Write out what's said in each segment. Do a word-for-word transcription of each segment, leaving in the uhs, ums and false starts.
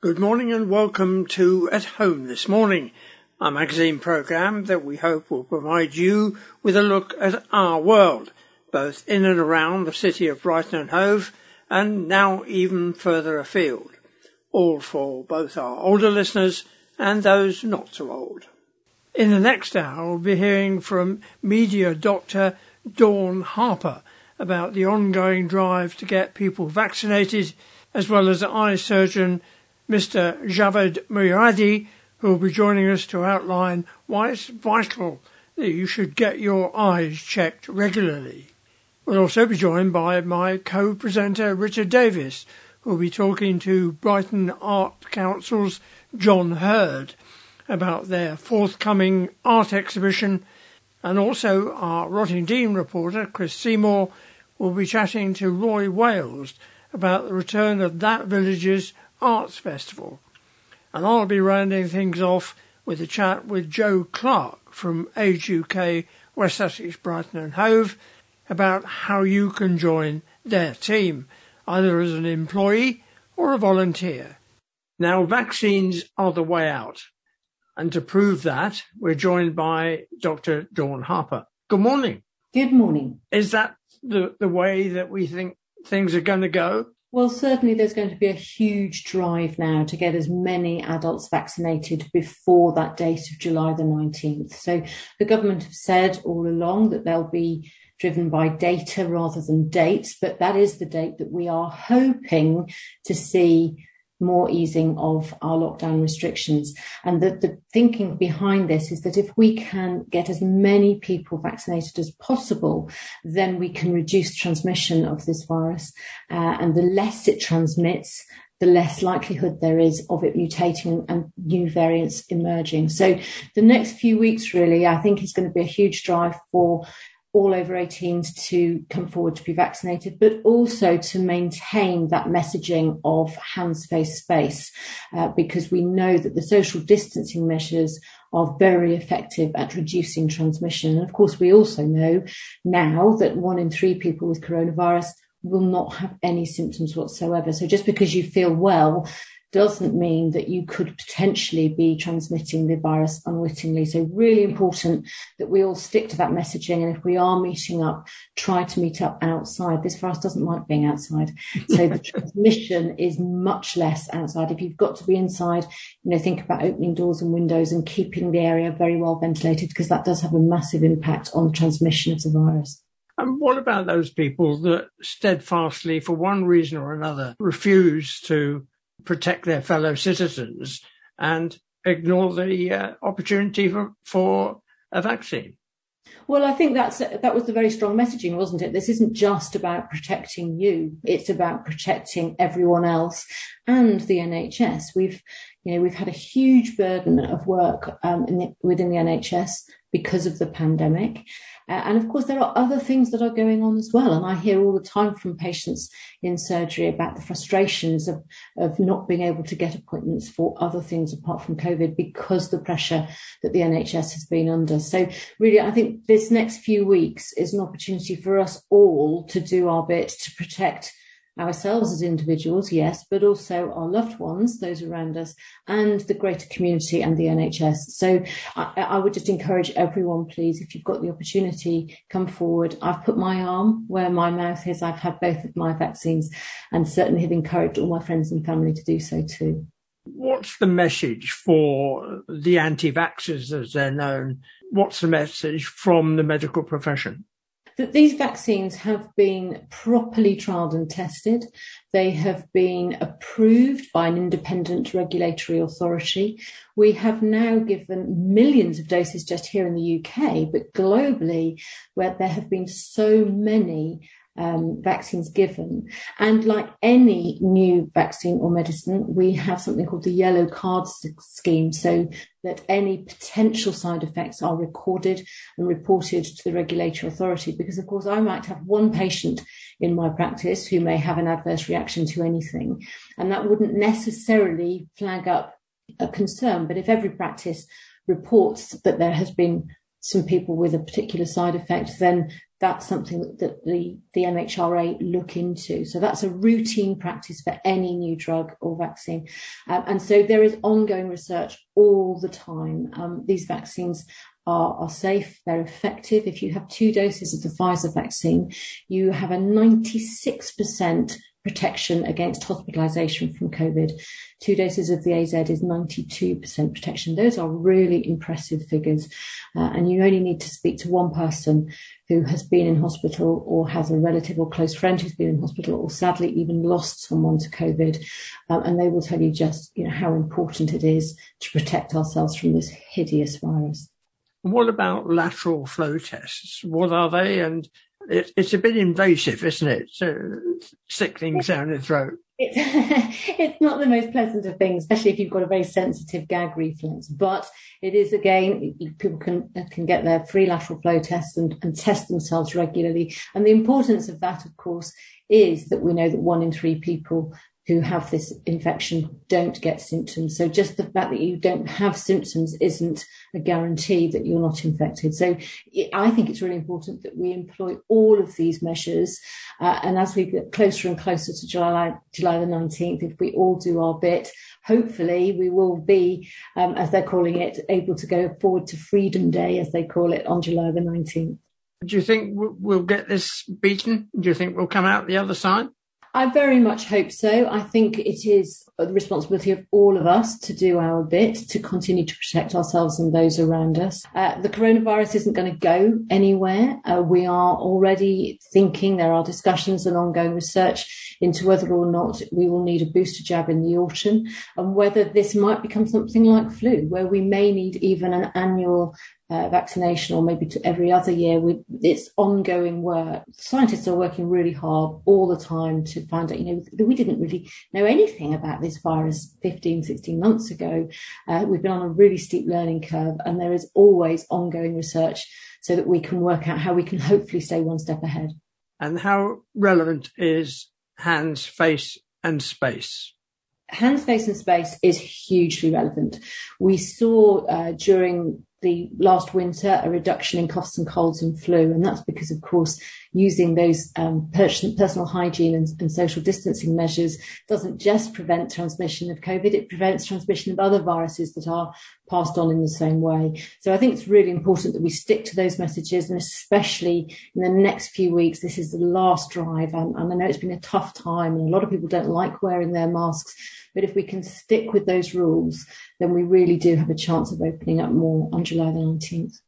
Good morning and welcome to At Home This Morning, a magazine programme that we hope will provide you with a look at our world, both in and around the city of Brighton and Hove, and now even further afield, all for both our older listeners and those not so old. In the next hour, we'll be hearing from media doctor Dawn Harper about the ongoing drive to get people vaccinated, as well as eye surgeon Mister Javed Muradi, who will be joining us to outline why it's vital that you should get your eyes checked regularly. We'll also be joined by my co-presenter Richard Davis, who will be talking to Brighton Art Council's John Hurd about their forthcoming art exhibition, and also our Rottingdean reporter Chris Seymour will be chatting to Roy Wales about the return of that village's Arts Festival. And I'll be rounding things off with a chat with Joe Clark from Age U K, West Sussex, Brighton and Hove about how you can join their team, either as an employee or a volunteer. Now, vaccines are the way out. And to prove that, we're joined by Doctor Dawn Harper. Good morning. Good morning. Is that the, the way that we think things are going to go? Well, certainly there's going to be a huge drive now to get as many adults vaccinated before that date of July the nineteenth. So the government have said all along that they'll be driven by data rather than dates, but that is the date that we are hoping to see more easing of our lockdown restrictions. And the, the thinking behind this is that if we can get as many people vaccinated as possible, then we can reduce transmission of this virus. Uh, and the less it transmits, the less likelihood there is of it mutating and new variants emerging. So the next few weeks, really, I think is going to be a huge drive for all over eighteens to come forward to be vaccinated, but also to maintain that messaging of hands, face, space, uh, because we know that the social distancing measures are very effective at reducing transmission. And of course, we also know now that one in three people with coronavirus will not have any symptoms whatsoever. So just because you feel well doesn't mean that you could potentially be transmitting the virus unwittingly. So really important that we all stick to that messaging. And if we are meeting up, try to meet up outside. This virus doesn't like being outside. So the transmission is much less outside. If you've got to be inside, you know, think about opening doors and windows and keeping the area very well ventilated, because that does have a massive impact on transmission of the virus. And what about those people that steadfastly, for one reason or another, refuse to protect their fellow citizens and ignore the uh, opportunity for, for a vaccine? Well, I think that's that was the very strong messaging, wasn't it? This isn't just about protecting you; it's about protecting everyone else and the N H S. We've, you know, we've had a huge burden of work um, in the, within the N H S because of the pandemic. Uh, and of course, there are other things that are going on as well. And I hear all the time from patients in surgery about the frustrations of, of not being able to get appointments for other things apart from COVID because the pressure that the N H S has been under. So really, I think this next few weeks is an opportunity for us all to do our bit to protect ourselves as individuals, yes, but also our loved ones, those around us, and the greater community and the N H S. So I, I would just encourage everyone, please, if you've got the opportunity, come forward. I've put my arm where my mouth is. I've had both of my vaccines and certainly have encouraged all my friends and family to do so too. What's the message for the anti-vaxxers, as they're known? What's the message from the medical profession? That these vaccines have been properly trialled and tested. They have been approved by an independent regulatory authority. We have now given millions of doses just here in the U K, but globally, where there have been so many Um, vaccines given. And like any new vaccine or medicine, we have something called the yellow card scheme, so that any potential side effects are recorded and reported to the regulatory authority. Because, of course, I might have one patient in my practice who may have an adverse reaction to anything, and that wouldn't necessarily flag up a concern. But if every practice reports that there has been some people with a particular side effect, then that's something that the, the M H R A look into. So that's a routine practice for any new drug or vaccine. Um, and so there is ongoing research all the time. Um, these vaccines are, are safe, they're effective. If you have two doses of the Pfizer vaccine, you have a ninety-six percent protection against hospitalization from COVID. Two doses of the A Z is ninety-two percent protection. Those are really impressive figures. Uh, and you only need to speak to one person who has been in hospital or has a relative or close friend who's been in hospital or sadly even lost someone to COVID. Um, and they will tell you just, you know, how important it is to protect ourselves from this hideous virus. What about lateral flow tests? What are they? And it, it's a bit invasive, isn't it? So stick things down the throat. It's, it's not the most pleasant of things, especially if you've got a very sensitive gag reflex. But it is, again, people can can get their free lateral flow tests and, and test themselves regularly. And the importance of that, of course, is that we know that one in three people who have this infection don't get symptoms. So just the fact that you don't have symptoms isn't a guarantee that you're not infected. So I think it's really important that we employ all of these measures. Uh, and as we get closer and closer to July, July the nineteenth, if we all do our bit, hopefully we will be, um, as they're calling it, able to go forward to Freedom Day, as they call it, on July the nineteenth. Do you think we'll get this beaten? Do you think we'll come out the other side? I very much hope so. I think it is the responsibility of all of us to do our bit to continue to protect ourselves and those around us. Uh, the coronavirus isn't going to go anywhere. Uh, we are already thinking, there are discussions and ongoing research into whether or not we will need a booster jab in the autumn, and whether this might become something like flu, where we may need even an annual Uh, vaccination, or maybe to every other year. With it's ongoing work. Scientists are working really hard all the time to find out, you know, we didn't really know anything about this virus fifteen, sixteen months ago. Uh, we've been on a really steep learning curve, and there is always ongoing research so that we can work out how we can hopefully stay one step ahead. And how relevant is hands, face and space? Hands, face and space is hugely relevant. We saw uh, during the last winter a reduction in coughs and colds and flu, and that's because, of course, using those um, personal hygiene and, and social distancing measures doesn't just prevent transmission of COVID, it prevents transmission of other viruses that are passed on in the same way. So I think it's really important that we stick to those messages, and especially in the next few weeks. This is the last drive, and, and I know it's been a tough time, and a lot of people don't like wearing their masks, but if we can stick with those rules, then we really do have a chance of opening up more on July the nineteenth.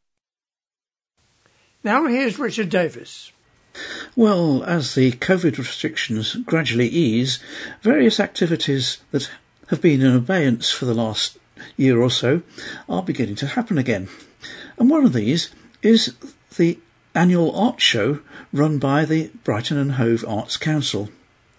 Now here's Richard Davis. Well, as the COVID restrictions gradually ease, various activities that have been in abeyance for the last year or so are beginning to happen again. And one of these is the annual art show run by the Brighton and Hove Arts Council.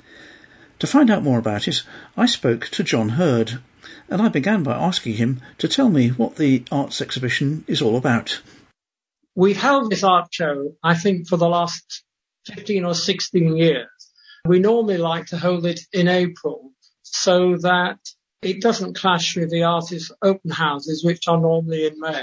To find out more about it, I spoke to John Hurd, and I began by asking him to tell me what the arts exhibition is all about. We've held this art show, I think, for the last fifteen or sixteen years. We normally like to hold it in April so that it doesn't clash with the artists' open houses, which are normally in May.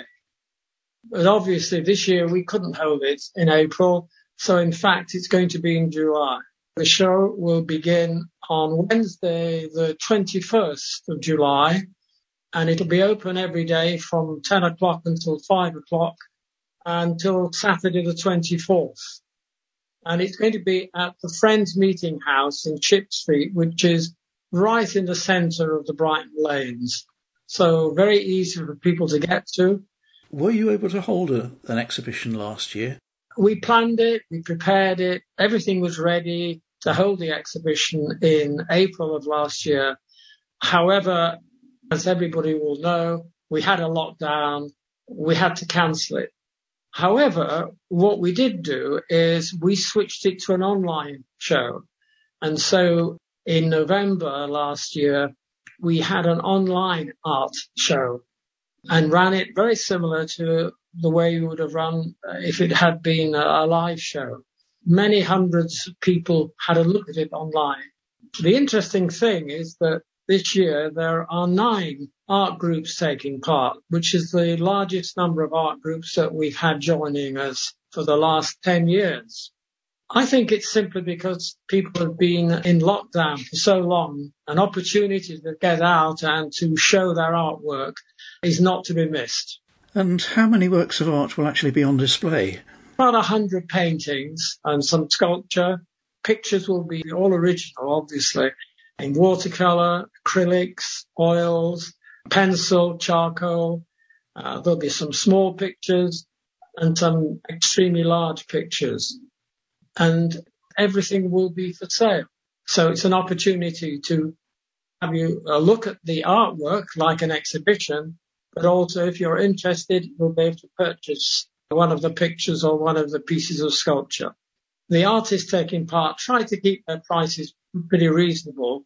But obviously this year we couldn't hold it in April, so in fact it's going to be in July. The show will begin on Wednesday, the twenty-first of July, and it'll be open every day from ten o'clock until five o'clock until Saturday the twenty-fourth. And it's going to be at the Friends Meeting House in Chip Street, which is right in the centre of the Brighton Lanes. So very easy for people to get to. Were you able to hold a, an exhibition last year? We planned it, we prepared it, everything was ready to hold the exhibition in April of last year. However, as everybody will know, we had a lockdown, we had to cancel it. However, what we did do is we switched it to an online show. And so in November last year, we had an online art show and ran it very similar to the way we would have run if it had been a live show. Many hundreds of people had a look at it online. The interesting thing is that this year there are nine art groups taking part, which is the largest number of art groups that we've had joining us for the last ten years. I think it's simply because people have been in lockdown for so long. An opportunity to get out and to show their artwork is not to be missed. And how many works of art will actually be on display? About a hundred paintings and some sculpture. Pictures will be all original, obviously, in watercolour, acrylics, oils, pencil, charcoal. Uh, there'll be some small pictures and some extremely large pictures. And everything will be for sale. So it's an opportunity to have you a look at the artwork like an exhibition, but also if you're interested, you'll be able to purchase one of the pictures or one of the pieces of sculpture. The artists taking part try to keep their prices pretty reasonable.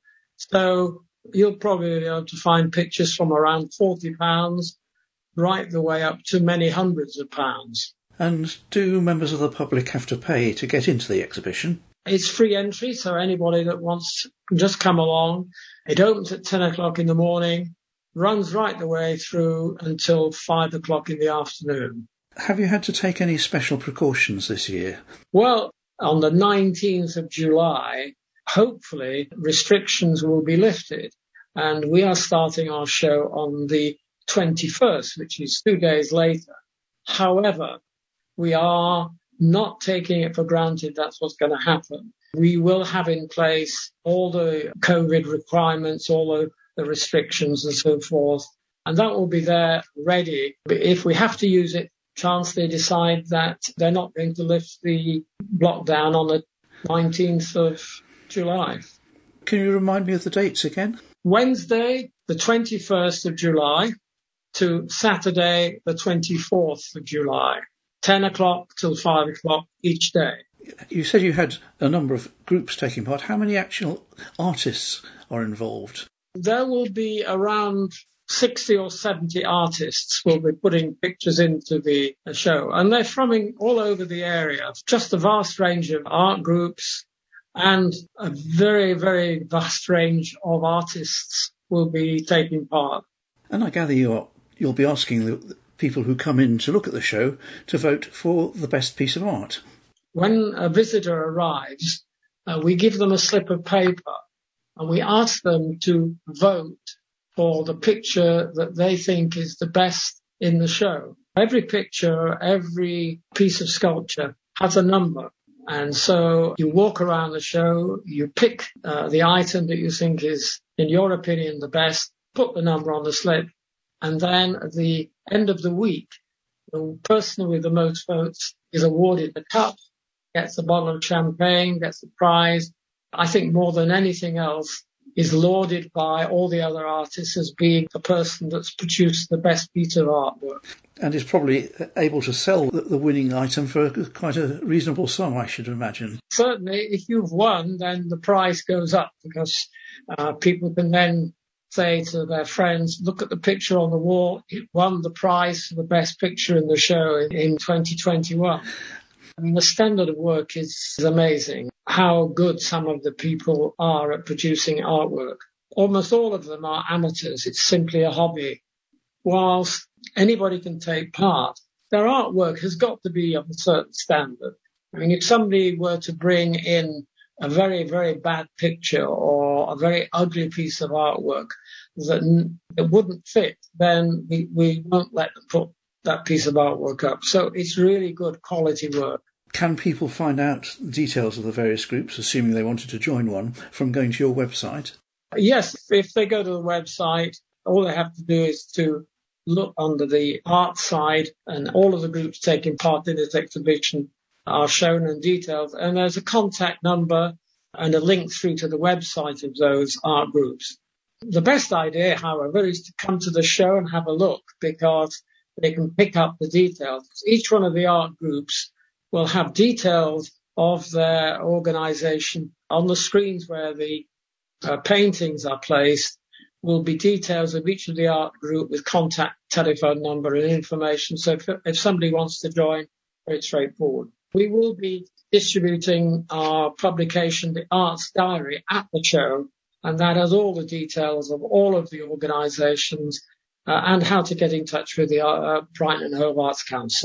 So you'll probably be able to find pictures from around forty pounds right the way up to many hundreds of pounds. And do members of the public have to pay to get into the exhibition? It's free entry, so anybody that wants can just come along. It opens at ten o'clock in the morning, runs right the way through until five o'clock in the afternoon. Have you had to take any special precautions this year? Well, on the nineteenth of July, hopefully restrictions will be lifted. And we are starting our show on the twenty-first, which is two days later. However, we are not taking it for granted that's what's going to happen. We will have in place all the COVID requirements, all the, the restrictions and so forth, and that will be there ready. But if we have to use it, chance they decide that they're not going to lift the lockdown on the nineteenth of July. Can you remind me of the dates again? Wednesday, the twenty-first of July to Saturday, the twenty-fourth of July. ten o'clock till five o'clock each day. You said you had a number of groups taking part. How many actual artists are involved? There will be around sixty or seventy artists will be putting pictures into the show. And they're from all over the area. Just a vast range of art groups and a very, very vast range of artists will be taking part. And I gather you are, you'll be asking the people who come in to look at the show to vote for the best piece of art. When a visitor arrives, uh, we give them a slip of paper and we ask them to vote for the picture that they think is the best in the show. Every picture, every piece of sculpture has a number. And so you walk around the show, you pick uh, the item that you think is, in your opinion, the best, put the number on the slip, and then at the end of the week, the person with the most votes is awarded the cup, gets a bottle of champagne, gets the prize. I think more than anything else is lauded by all the other artists as being the person that's produced the best piece of artwork. And is probably able to sell the winning item for quite a reasonable sum, I should imagine. Certainly, if you've won, then the price goes up because uh, people can then say to their friends, look at the picture on the wall, it won the prize for the best picture in the show in, in twenty twenty-one. I mean, the standard of work is, is amazing, how good some of the people are at producing artwork. Almost all of them are amateurs. It's simply a hobby. Whilst anybody can take part, their artwork has got to be of a certain standard. I mean, if somebody were to bring in a very, very bad picture or a very ugly piece of artwork that, that wouldn't fit, then we, we won't let them put that piece of artwork up. So it's really good quality work. Can people find out details of the various groups, assuming they wanted to join one, from going to your website? Yes, if they go to the website, all they have to do is to look under the art side, and all of the groups taking part in this exhibition are shown in details. And there's a contact number and a link through to the website of those art groups. The best idea, however, is to come to the show and have a look, because they can pick up the details. Each one of the art groups will have details of their organisation on the screens where the uh, paintings are placed. Will be details of each of the art group with contact telephone number and information. So if, if somebody wants to join, very straightforward. We will be distributing our publication, The Arts Diary, at the show, and that has all the details of all of the organisations uh, and how to get in touch with the uh, Brighton and Hove Arts Council.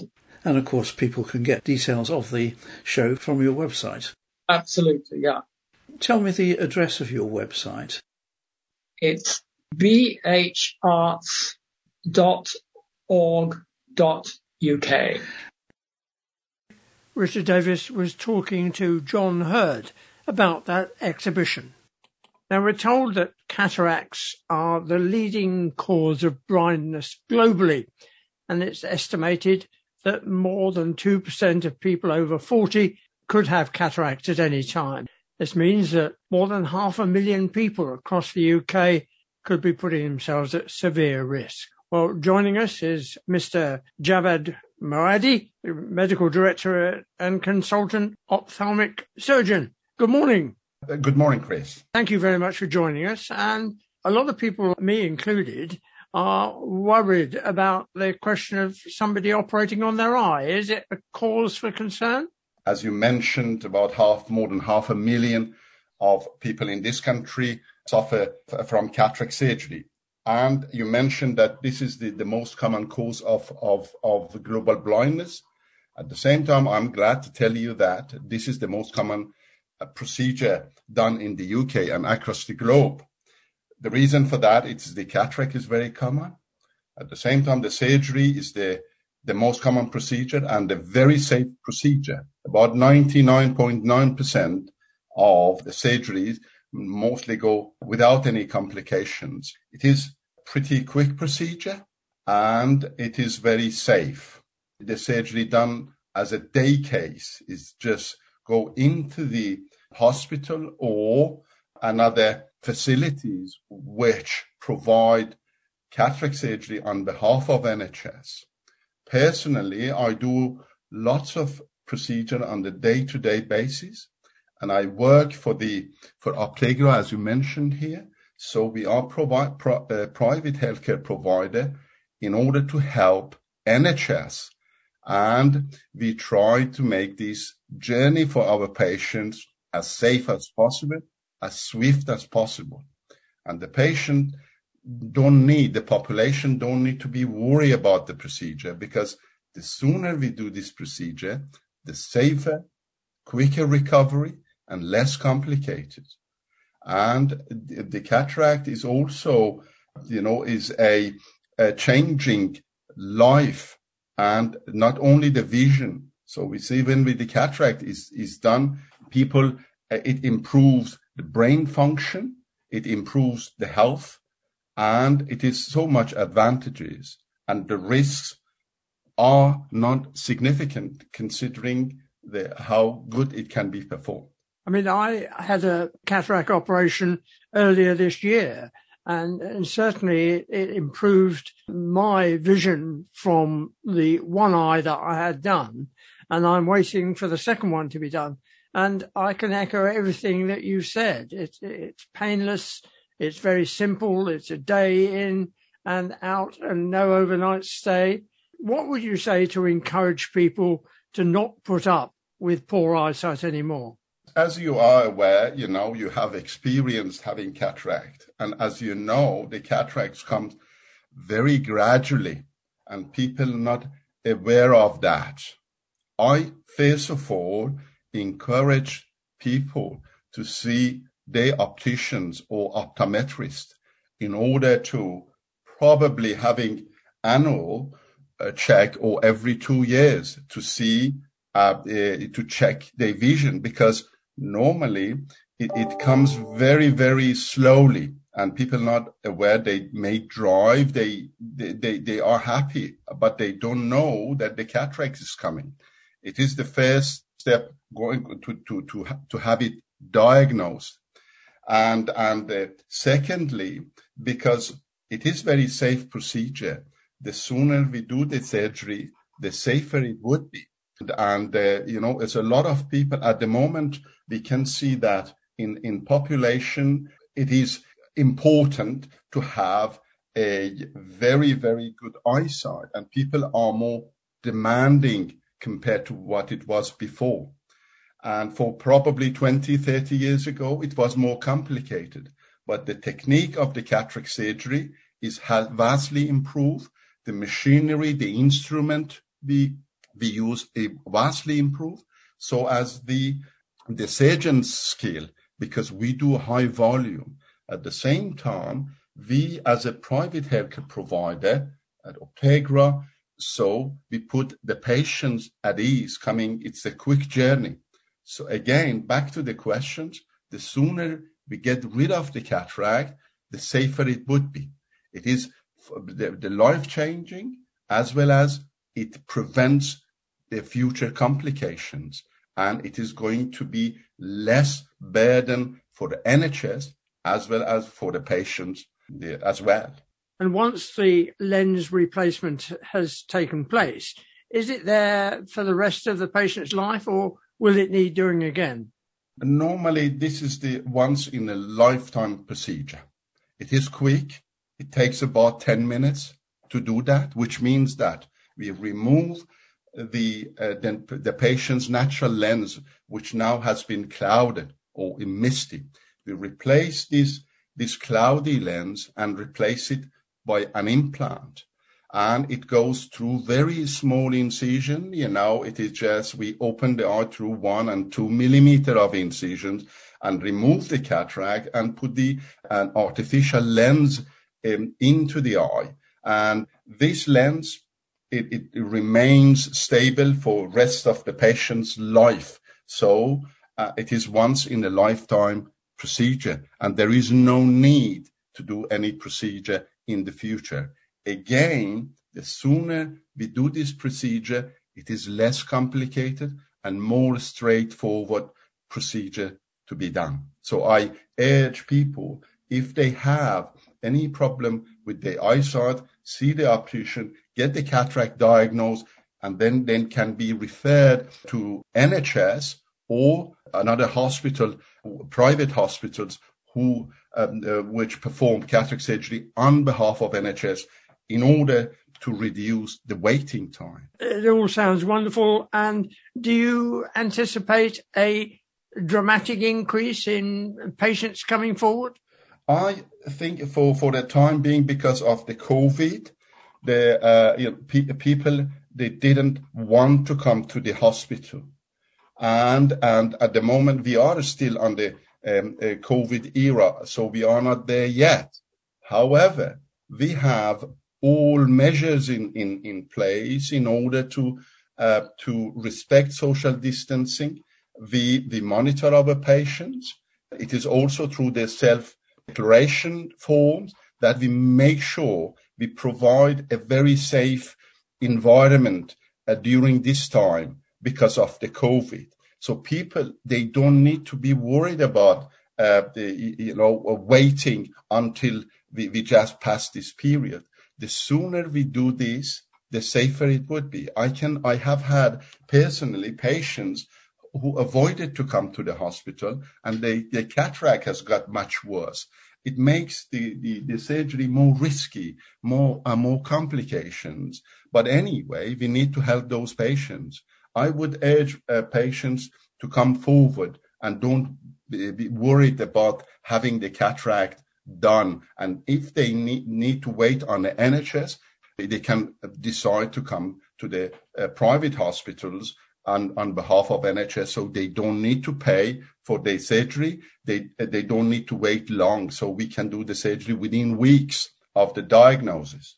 And of course, people can get details of the show from your website. Absolutely, yeah. Tell me the address of your website. It's b h arts dot org dot u k. Richard Davis was talking to John Hurd about that exhibition. Now, we're told that cataracts are the leading cause of blindness globally, and it's estimated that more than two percent of people over forty could have cataracts at any time. This means that more than half a million people across the U K could be putting themselves at severe risk. Well, joining us is Mister Javad Moadi, Medical Director and Consultant Ophthalmic Surgeon. Good morning. Good morning, Chris. Thank you very much for joining us. And a lot of people, me included, are worried about the question of somebody operating on their eye. Is it a cause for concern? As you mentioned, about half, more than half a million of people in this country suffer from cataract surgery. And you mentioned that this is the, the most common cause of, of, of global blindness. At the same time, I'm glad to tell you that this is the most common uh, procedure done in the U K and across the globe. The reason for that is the cataract is very common. At the same time, the surgery is the, the most common procedure and a very safe procedure. About ninety-nine point nine percent of the surgeries mostly go without any complications. It is a pretty quick procedure and it is very safe. The surgery done as a day case is just go into the hospital or another facilities which provide cataract surgery on behalf of N H S. Personally, I do lots of procedure on the day-to-day basis, and I work for the for Optegra, as you mentioned here. So we are provide pro, uh, private healthcare provider in order to help N H S, and we try to make this journey for our patients as safe as possible, as swift as possible. And the patient don't need, the population don't need to be worried about the procedure, because the sooner we do this procedure, the safer, quicker recovery and less complicated. And the, the cataract is also, you know, is a, a changing life and not only the vision. So we see when with the cataract is, is done, people, uh, it improves the brain function, it improves the health, and it is so much advantages, and the risks are not significant considering the, how good it can be performed. I mean, I had a cataract operation earlier this year, and, and certainly it, it improved my vision from the one eye that I had done, and I'm waiting for the second one to be done. And I can echo everything that you said. It's, it's painless. It's very simple. It's a day in and out and no overnight stay. What would you say to encourage people to not put up with poor eyesight anymore? As you are aware, you know, you have experienced having cataract. And as you know, the cataracts come very gradually and people not aware of that. I, first of all, encourage people to see their opticians or optometrists in order to probably having annual uh, check or every two years to see, uh, uh, to check their vision, because normally it, it comes very, very slowly and people not aware. They may drive, they, they, they, they are happy, but they don't know that the cataract is coming. It is the first step going to, to, to, to have it diagnosed. And, and uh, secondly, because it is very safe procedure, the sooner we do the surgery, the safer it would be. And, uh, you know, it's a lot of people at the moment, we can see that in, in population, it is important to have a very, very good eyesight, and people are more demanding compared to what it was before. And for probably twenty, thirty years ago, it was more complicated. But the technique of the cataract surgery is vastly improved. The machinery, the instrument we we use a vastly improved. So as the, the surgeon's skill, because we do high volume, at the same time, we as a private healthcare provider at Optegra, so we put the patients at ease coming, it's a quick journey. So again, back to the questions, the sooner we get rid of the cataract, the safer it would be. It is the, the life-changing as well as it prevents the future complications. And it is going to be less burden for the N H S as well as for the patients as well. And once the lens replacement has taken place, is it there for the rest of the patient's life or will it need doing again? Normally, this is the once in a lifetime procedure. It is quick. It takes about ten minutes to do that, which means that we remove the, uh, the, the patient's natural lens, which now has been clouded or misty. We replace this, this cloudy lens and replace it by an implant, and it goes through very small incision. You know, it is just we open the eye through one and two millimeter of incisions and remove the cataract and put the an artificial lens um, into the eye. And this lens, it, it remains stable for rest of the patient's life. So uh, it is once in a lifetime procedure, and there is no need to do any procedure in the future. Again, the sooner we do this procedure, it is less complicated and more straightforward procedure to be done. So I urge people, if they have any problem with their eyesight, see the optician, get the cataract diagnosed, and then, then can be referred to N H S or another hospital, private hospitals who um, uh, which perform cataract surgery on behalf of N H S in order to reduce the waiting time. It all sounds wonderful. And do you anticipate a dramatic increase in patients coming forward? I think for, for the time being, because of the COVID, the uh, you know, pe- people, they didn't want to come to the hospital. And, and at the moment, we are still on the um, uh, COVID era, so we are not there yet. However, we have all measures in, in, in place in order to uh, to respect social distancing. We, we monitor our patients. It is also through the self-declaration forms that we make sure we provide a very safe environment uh, during this time because of the COVID. So people, they don't need to be worried about uh, the, you know, waiting until we, we just pass this period. The sooner we do this, the safer it would be. I can, I have had personally patients who avoided to come to the hospital and they, their cataract has got much worse. It makes the, the, the surgery more risky, more, uh, more complications. But anyway, we need to help those patients. I would urge uh, patients to come forward and don't be, be worried about having the cataract done. And if they need, need to wait on the N H S, they can decide to come to the uh, private hospitals on, on behalf of N H S, so they don't need to pay for their surgery. They, they don't need to wait long, so we can do the surgery within weeks of the diagnosis.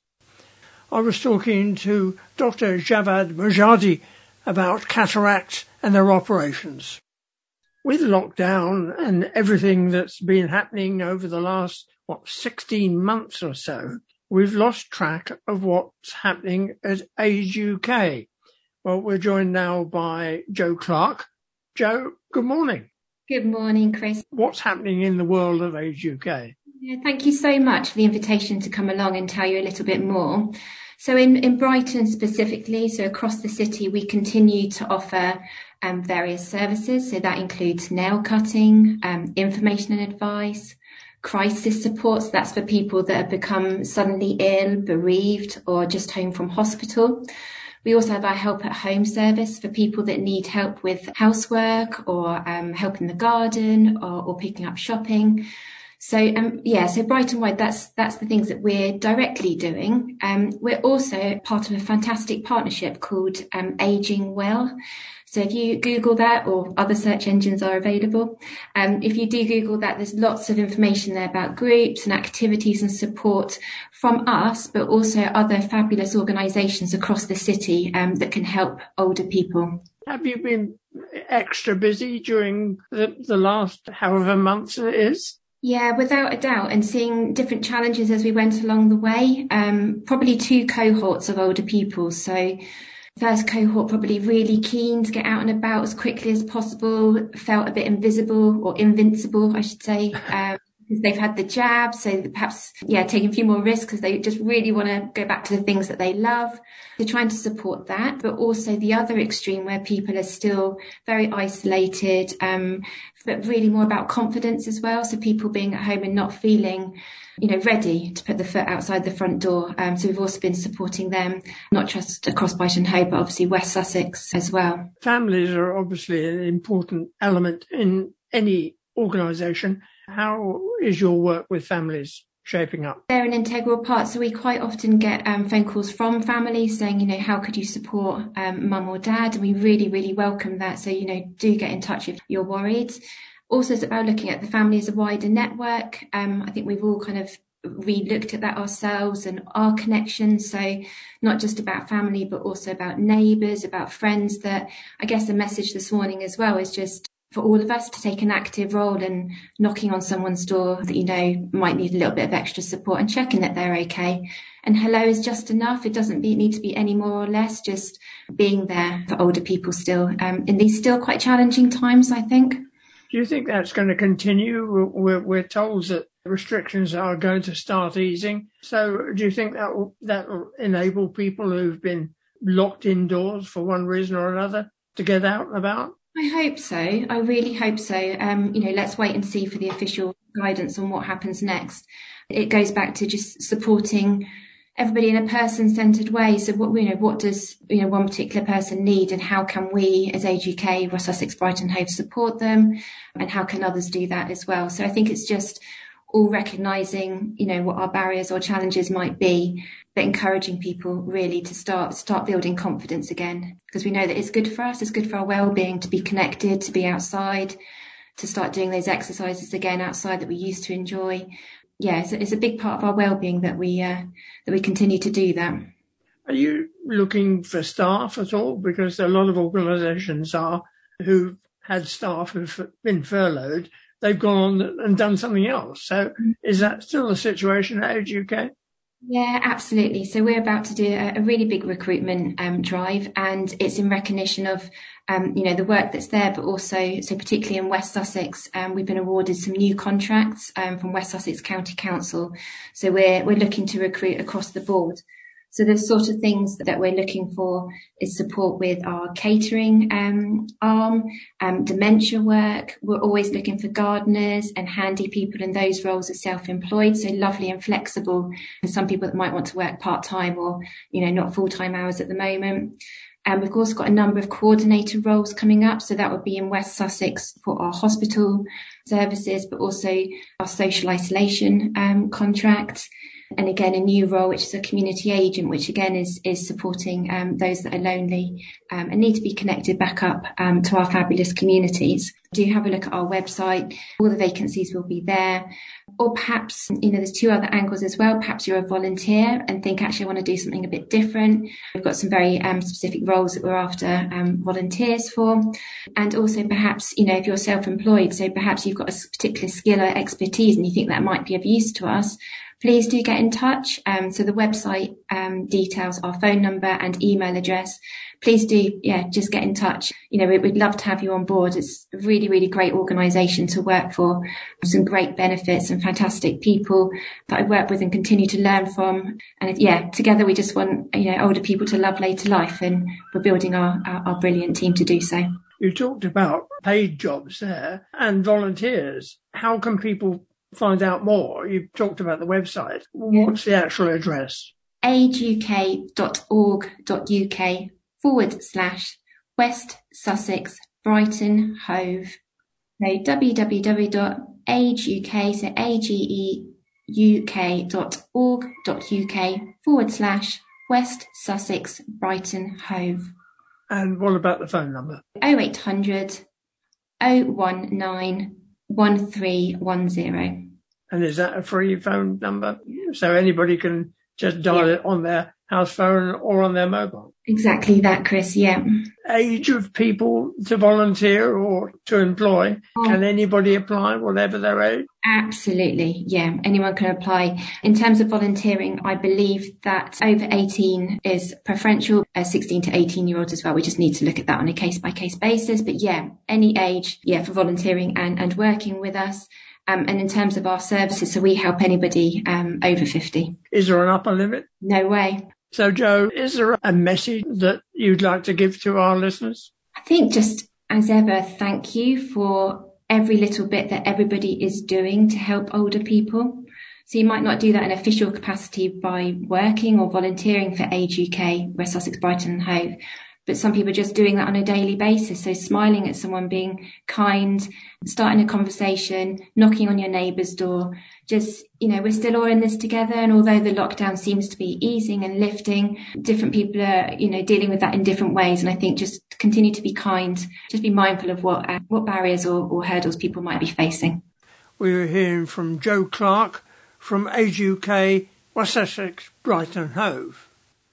I was talking to Doctor Javad Mojadi about cataracts and their operations. With lockdown and everything that's been happening over the last, what, sixteen months or so, we've lost track of what's happening at Age U K. Well, we're joined now by Jo Clark. Jo, good morning. Good morning, Chris. What's happening in the world of Age U K? Yeah, thank you so much for the invitation to come along and tell you a little bit more. So in, in Brighton specifically, so across the city, we continue to offer um, various services. So that includes nail cutting, um, information and advice, crisis support. So that's for people that have become suddenly ill, bereaved, or just home from hospital. We also have our help at home service for people that need help with housework or um, help in the garden or, or picking up shopping. So um, yeah, so Brighton Wide, that's that's the things that we're directly doing. Um, we're also part of a fantastic partnership called um, Aging Well. So if you Google that, or other search engines are available, um, if you do Google that, there's lots of information there about groups and activities and support from us, but also other fabulous organisations across the city um, that can help older people. Have you been extra busy during the, the last however months it is? Yeah, without a doubt, and seeing different challenges as we went along the way. Um, probably two cohorts of older people. So first cohort probably really keen to get out and about as quickly as possible, felt a bit invisible or invincible, I should say, um, because they've had the jab. So perhaps, yeah, taking a few more risks because they just really want to go back to the things that they love. They're trying to support that, but also the other extreme where people are still very isolated, um, but really more about confidence as well. So people being at home and not feeling, you know, ready to put the foot outside the front door. Um, so we've also been supporting them, not just across Brighton Hove, but obviously West Sussex as well. Families are obviously an important element in any organisation. How is your work with families shaping up? They're an integral part. So we quite often get um, phone calls from families saying, you know, how could you support um, mum or dad? And we really, really welcome that. So, you know, do get in touch if you're worried. Also, it's about looking at the family as a wider network. Um, I think we've all kind of re-looked at that ourselves and our connections. So not just about family, but also about neighbours, about friends. That I guess the message this morning as well is just for all of us to take an active role in knocking on someone's door that you know might need a little bit of extra support and checking that they're okay. And hello is just enough. It doesn't be, need to be any more or less, just being there for older people still um, in these still quite challenging times, I think. Do you think that's going to continue? We're, we're told that restrictions are going to start easing. So do you think that will, that will enable people who've been locked indoors for one reason or another to get out and about? I hope so. I really hope so. Um, you know, let's wait and see for the official guidance on what happens next. It goes back to just supporting everybody in a person-centred way. So what, you know, what does, you know, one particular person need, and how can we as Age U K, West Sussex, Brighton Hove support them, and how can others do that as well? So I think it's just all recognising, you know, what our barriers or challenges might be, but encouraging people really to start start building confidence again, because we know that it's good for us, it's good for our well-being to be connected, to be outside, to start doing those exercises again outside that we used to enjoy. Yeah, it's a, it's a big part of our well-being that we uh, that we continue to do that. Are you looking for staff at all? Because a lot of organisations are who've had staff who've been furloughed. They've gone on and done something else. So is that still the situation at Age U K? Yeah, absolutely. So we're about to do a, a really big recruitment um, drive, and it's in recognition of, um, you know, the work that's there, but also, so particularly in West Sussex, um, we've been awarded some new contracts um, from West Sussex County Council. So we're we're looking to recruit across the board. So the sort of things that we're looking for is support with our catering um, arm, um, dementia work. We're always looking for gardeners and handy people in those roles as self-employed, so lovely and flexible. And some people that might want to work part-time or, you know, not full-time hours at the moment. And we've also got a number of coordinator roles coming up. So that would be in West Sussex for our hospital services, but also our social isolation um, contract. And again, a new role, which is a community agent, which again is is supporting um, those that are lonely um, and need to be connected back up um, to our fabulous communities. Do have a look at our website. All the vacancies will be there. Or perhaps, you know, there's two other angles as well. Perhaps you're a volunteer and think, actually, I want to do something a bit different. We've got some very um, specific roles that we're after um, volunteers for. And also perhaps, you know, if you're self-employed, so perhaps you've got a particular skill or expertise and you think that might be of use to us, please do get in touch. Um, so the website um, details, our phone number and email address. Please do, yeah, just get in touch. You know, we, we'd love to have you on board. It's a really, really great organisation to work for. Some great benefits and fantastic people that I work with and continue to learn from. And yeah, together we just want, you know, older people to love later life, and we're building our, our, our brilliant team to do so. You talked about paid jobs there and volunteers. How can people find out more? You've talked about the website. What's the actual address? ageuk.org.uk forward slash West Sussex Brighton Hove. So w w w dot age u k, so A G E U K dot org dot U K forward slash West Sussex Brighton Hove. And what about the phone number? oh eight hundred, oh one nine, one three one zero. And is that a free phone number? So anybody can just dial Yeah. it on their house phone or on their mobile. Exactly that, Chris, yeah. Age of people to volunteer or to employ. Oh. Can anybody apply, whatever their age? Absolutely, yeah. Anyone can apply. In terms of volunteering, I believe that over eighteen is preferential, uh, sixteen to eighteen year olds as well. We just need to look at that on a case by case basis. But yeah, any age, yeah, for volunteering and, and working with us. Um, and in terms of our services, so we help anybody um, over fifty. Is there an upper limit? No way. So, Joe, is there a message that you'd like to give to our listeners? I think just as ever, thank you for every little bit that everybody is doing to help older people. So you might not do that in official capacity by working or volunteering for Age U K, West Sussex, Brighton and Hove, but some people are just doing that on a daily basis. So smiling at someone, being kind, starting a conversation, knocking on your neighbour's door. Just, you know, we're still all in this together. And although the lockdown seems to be easing and lifting, different people are, you know, dealing with that in different ways. And I think just continue to be kind, just be mindful of what uh, what barriers or, or hurdles people might be facing. We were hearing from Joe Clark from Age U K, West Sussex, Brighton and Hove.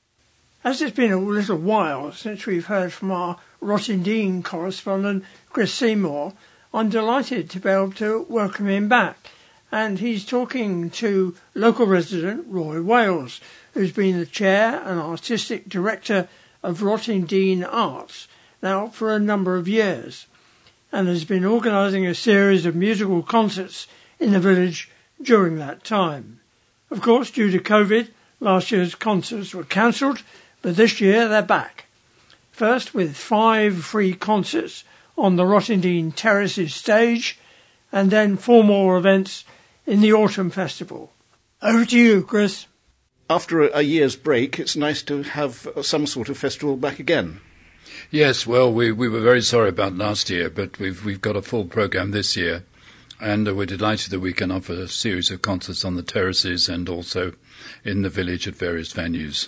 As it's been a little while since we've heard from our Rottingdean correspondent, Chris Seymour, I'm delighted to be able to welcome him back. And he's talking to local resident Roy Wales, who's been the chair and artistic director of Rottingdean Arts now for a number of years, and has been organising a series of musical concerts in the village during that time. Of course, due to COVID, last year's concerts were cancelled, but this year they're back. First with five free concerts on the Rottingdean Terraces stage, and then four more events in the Autumn Festival. Over to you, Chris. After a year's break, it's nice to have some sort of festival back again. Yes, well, we, we were very sorry about last year, but we've we've got a full programme this year, and uh, we're delighted that we can offer a series of concerts on the terraces and also in the village at various venues.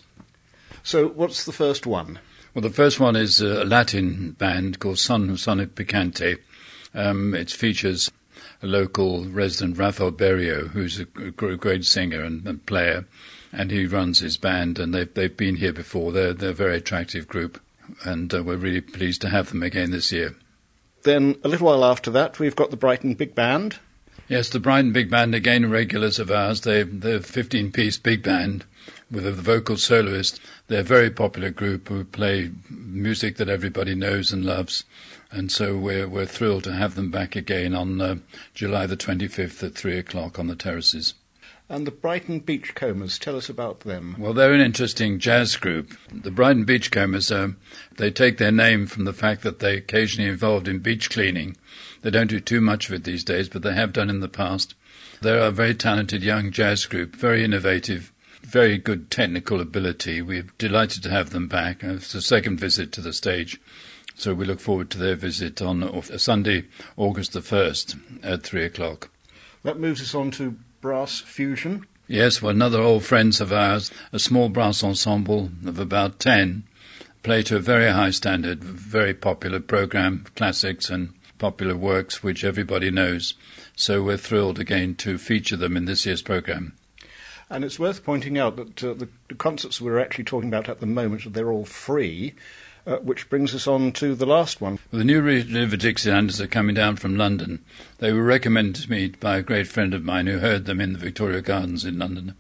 So what's the first one? Well, the first one is a Latin band called Son Sonnet Picante. Um, it features a local resident, Rafael Berrio, who's a great singer and, and player, and he runs his band, and they've, they've been here before. They're, they're a very attractive group, and uh, we're really pleased to have them again this year. Then, a little while after that, we've got the Brighton Big Band. Yes, the Brighton Big Band, again, regulars of ours. They, they're a fifteen-piece big band with a vocal soloist. They're a very popular group who play music that everybody knows and loves. And so we're we're thrilled to have them back again on uh, July the twenty-fifth at three o'clock on the terraces. And the Brighton Beachcombers, tell us about them. Well, they're an interesting jazz group. The Brighton Beachcombers, uh, they take their name from the fact that they're occasionally involved in beach cleaning. They don't do too much of it these days, but they have done in the past. They're a very talented young jazz group, very innovative, very good technical ability. We're delighted to have them back. It's a second visit to the stage. So we look forward to their visit on Sunday, August the first at three o'clock. That moves us on to Brass Fusion. Yes, well, another old friends of ours, a small brass ensemble of about ten, play to a very high standard, very popular program, classics and popular works which everybody knows. So we're thrilled again to feature them in this year's program. And it's worth pointing out that uh, the, the concerts we're actually talking about at the moment, they're all free. Uh, which brings us on to the last one. Well, the New River Dixielanders are coming down from London. They were recommended to me by a great friend of mine who heard them in the Victoria Gardens in London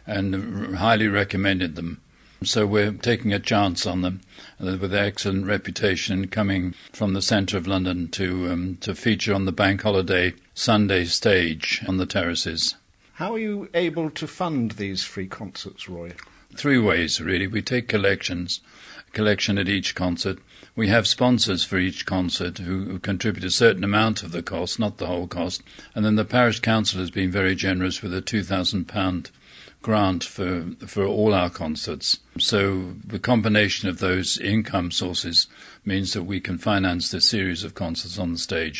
and highly recommended them. So we're taking a chance on them uh, with their excellent reputation coming from the centre of London to um, to feature on the Bank Holiday Sunday stage on the terraces. How are you able to fund these free concerts, Roy? Three ways, really. We take collections. collection at each concert. We have sponsors for each concert who, who contribute a certain amount of the cost, not the whole cost. And then the parish council has been very generous with a two thousand pounds grant for for all our concerts. So the combination of those income sources means that we can finance this series of concerts on the stage.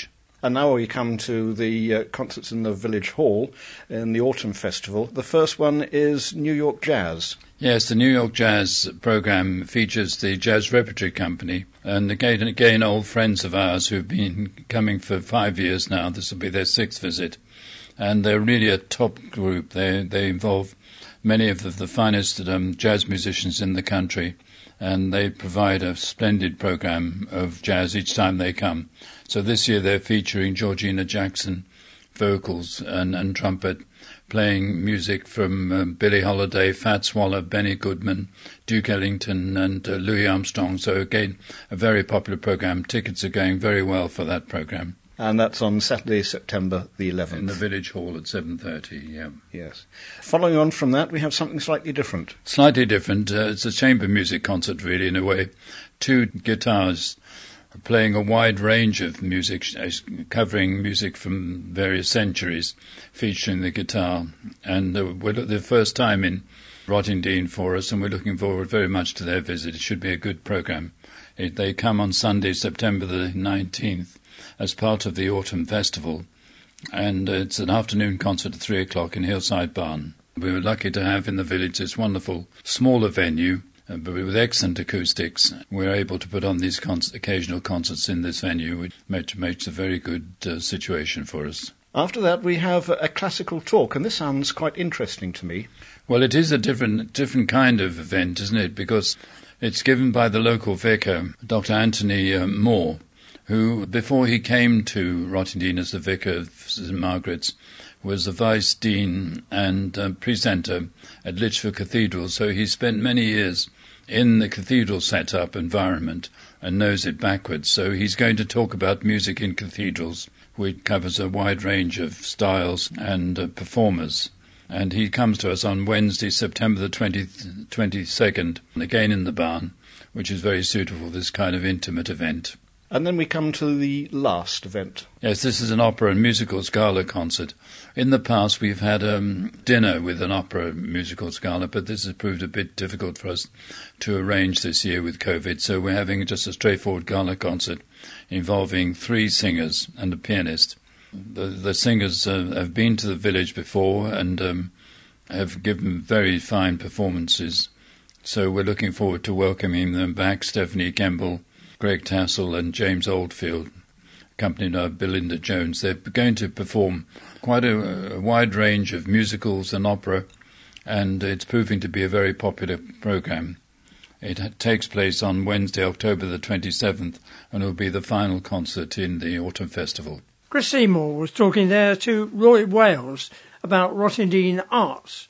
And now we come to the uh, concerts in the Village Hall in the Autumn Festival. The first one is New York Jazz. Yes, the New York Jazz programme features the Jazz Repertory Company, and again and again old friends of ours who've been coming for five years now. This will be their sixth visit, and they're really a top group. They they involve many of the, the finest um, jazz musicians in the country, and they provide a splendid programme of jazz each time they come. So this year they're featuring Georgina Jackson, vocals and, and trumpet, playing music from uh, Billie Holiday, Fats Waller, Benny Goodman, Duke Ellington and uh, Louis Armstrong. So again, a very popular programme. Tickets are going very well for that programme. And that's on Saturday, September the eleventh. In the Village Hall at seven thirty, yeah. Yes. Following on from that, we have something slightly different. Slightly different. Uh, it's a chamber music concert, really, in a way. Two guitars playing a wide range of music, covering music from various centuries, featuring the guitar. And uh, we're the first time in Rottingdean for us, and we're looking forward very much to their visit. It should be a good programme. It, they come on Sunday, September the nineteenth, as part of the Autumn Festival, and uh, it's an afternoon concert at three o'clock in Hillside Barn. We were lucky to have in the village this wonderful smaller venue, uh, but with excellent acoustics. We're able to put on these con- occasional concerts in this venue, which makes, makes a very good uh, situation for us. After that, we have a classical talk, and this sounds quite interesting to me. Well, it is a different different kind of event, isn't it? Because it's given by the local vicar, Doctor Anthony uh, Moore, who, before he came to Rottingdean as the vicar of Saint Margaret's, was the vice dean and uh, precentor at Lichfield Cathedral. So he spent many years in the cathedral set-up environment and knows it backwards. So he's going to talk about music in cathedrals, which covers a wide range of styles and uh, performers. And he comes to us on Wednesday, September the twentieth, twenty-second, again in the barn, which is very suitable for this kind of intimate event. And then we come to the last event. Yes, this is an opera and musicals gala concert. In the past, we've had a um, dinner with an opera musicals gala, but this has proved a bit difficult for us to arrange this year with COVID. So we're having just a straightforward gala concert involving three singers and a pianist. The, the singers uh, have been to the village before and um, have given very fine performances. So we're looking forward to welcoming them back. Stephanie Kemble, Greg Tassel and James Oldfield, accompanied by Belinda Jones. They're going to perform quite a, a wide range of musicals and opera, and it's proving to be a very popular programme. It ha- takes place on Wednesday, October the twenty-seventh, and will be the final concert in the Autumn Festival. Chris Seymour was talking there to Roy Wales about Rottingdean Arts.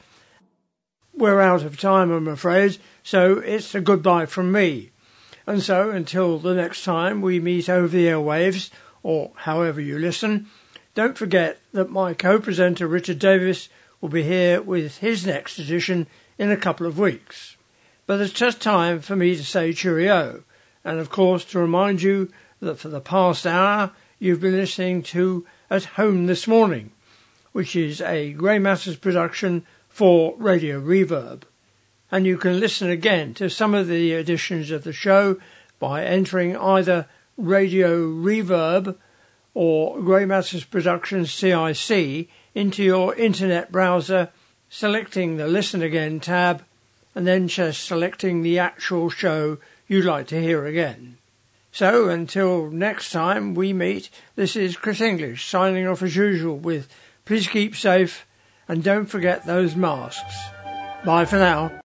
We're out of time, I'm afraid, so it's a goodbye from me. And so, until the next time we meet over the airwaves, or however you listen, don't forget that my co-presenter Richard Davis will be here with his next edition in a couple of weeks. But it's just time for me to say cheerio, and of course to remind you that for the past hour you've been listening to At Home This Morning, which is a Grey Matters production for Radio Reverb. And you can listen again to some of the editions of the show by entering either Radio Reverb or Grey Matters Productions C I C into your internet browser, selecting the Listen Again tab, and then just selecting the actual show you'd like to hear again. So until next time we meet, this is Chris English signing off as usual with please keep safe and don't forget those masks. Bye for now.